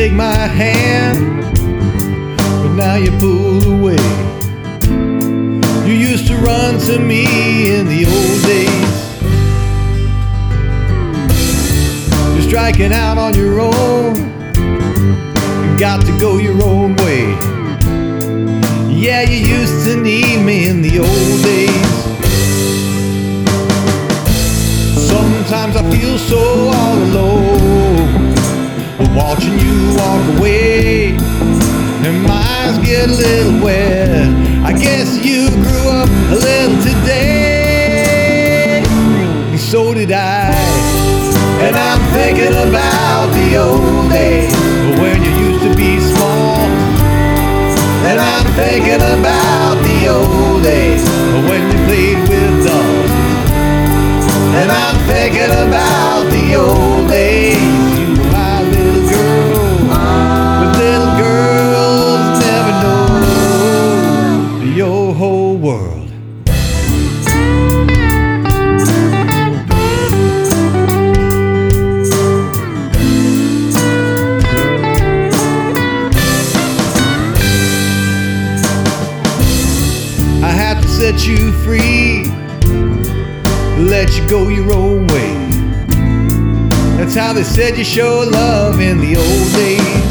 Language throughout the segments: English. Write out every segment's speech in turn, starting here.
take my hand, but now you pulled away. You used to run to me in the old days. You're striking out on your own, you got to go your own way. Yeah, you used to need me in the old days. Sometimes I feel so all alone, watching you walk away, and my eyes get a little wet. I guess you grew up a little today, and so did I. And I'm thinking about the old days when you used to be small. And I'm thinking about the old days when you played with dolls. And I'm thinking about the old days. You were my little girl, but little girls never know your whole world. I have to set you free, let you go your own way. That's how they said you show love in the old days.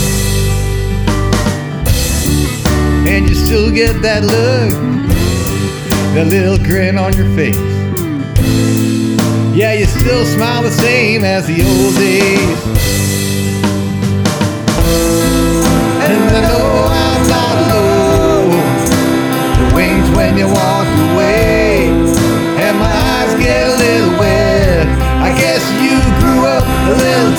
And you still get that look, that little grin on your face. Yeah, you still smile the same as the old days. And I know I'm not alone, the wings when you walk away, and my eyes get a little wet. I guess you grew up a little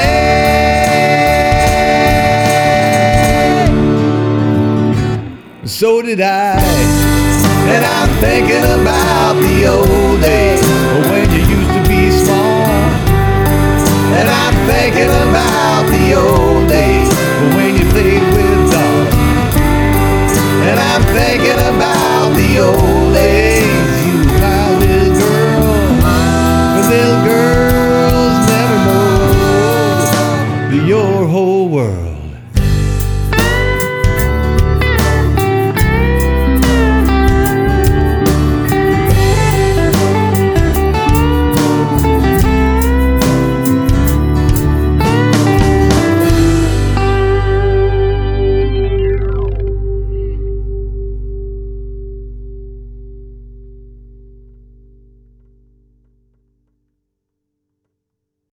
today. So did I. And I'm thinking about the old days when you used to be small. And I'm thinking about the old days when you played with dolls. And I'm thinking about the old days. You were my little girl, but little girls never know your whole world.